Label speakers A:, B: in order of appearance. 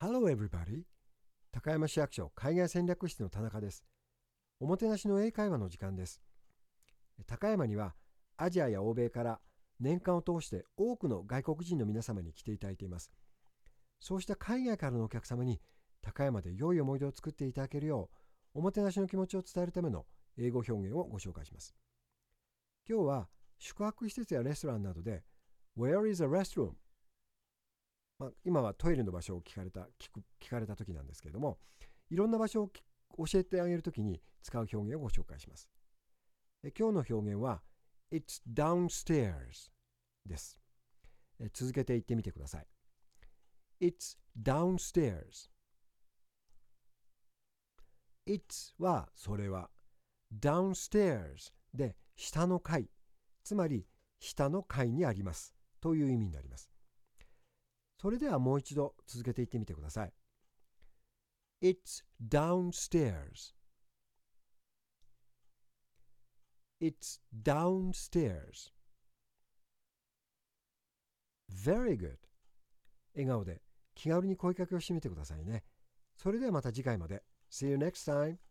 A: Hello everybody! 高山市役所海外戦略室の田中です。おもてなしの英会話の時間です。高山にはアジアや欧米から年間を通して多くの外国人の皆様に来ていただいています。そうした海外からのお客様に高山で良い思い出を作っていただけるようおもてなしの気持ちを伝えるための英語表現をご紹介します。今日は宿泊施設やレストランなどで Where is a restroom? 今はトイレの場所を聞かれた時なんですけれども、いろんな場所を教えてあげるときに使う表現をご紹介します。今日の表現は It's downstairs です。続けて言ってみてください。It's downstairs. It's はそれは downstairs で下の階、つまり下の階にありますという意味になります。それではもう一度続けて言ってみてください。It's downstairs. It's downstairs. Very good. 笑顔で気軽に声かけをしてみてくださいね。それではまた次回まで。See you next time.